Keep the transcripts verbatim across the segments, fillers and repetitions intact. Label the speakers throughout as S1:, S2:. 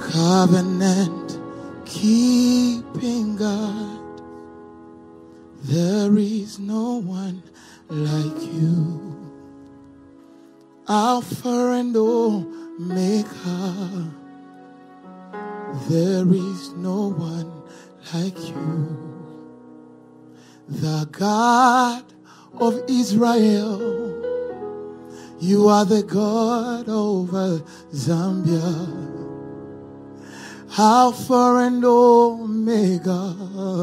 S1: Covenant keeping God, there is no one like you. Alpha and Omega, there is no one like you. The God of Israel, you are the God over Zambia. Alpha and Omega,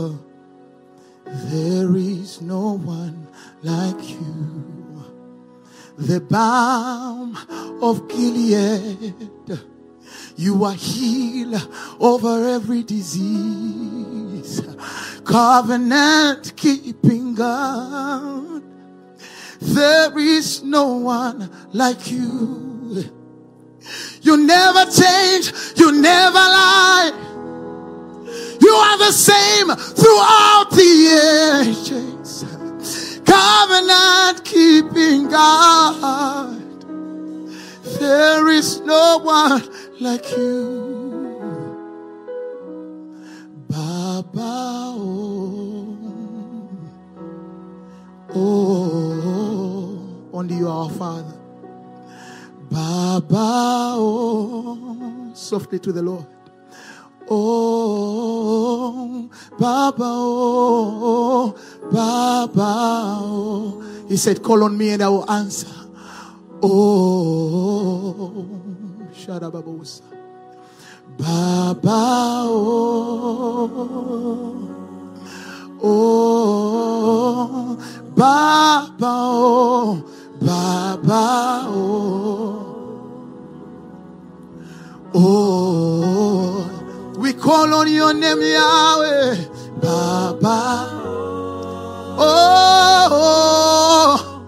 S1: there is no one like you. The balm of Gilead, you are healed over every disease. Covenant keeping God, there is no one like you. You never change, you never lie. You are the same throughout the ages. Covenant keeping God, there is no one like you. Baba, oh, oh, only you are our Father. Baba, oh, softly to the Lord. Oh, Baba, oh, Baba, oh. He said, call on me and I will answer. Oh, Shadababosa. Baba, oh, oh, Baba, oh, Baba, oh, oh, we call on your name, Yahweh, Baba.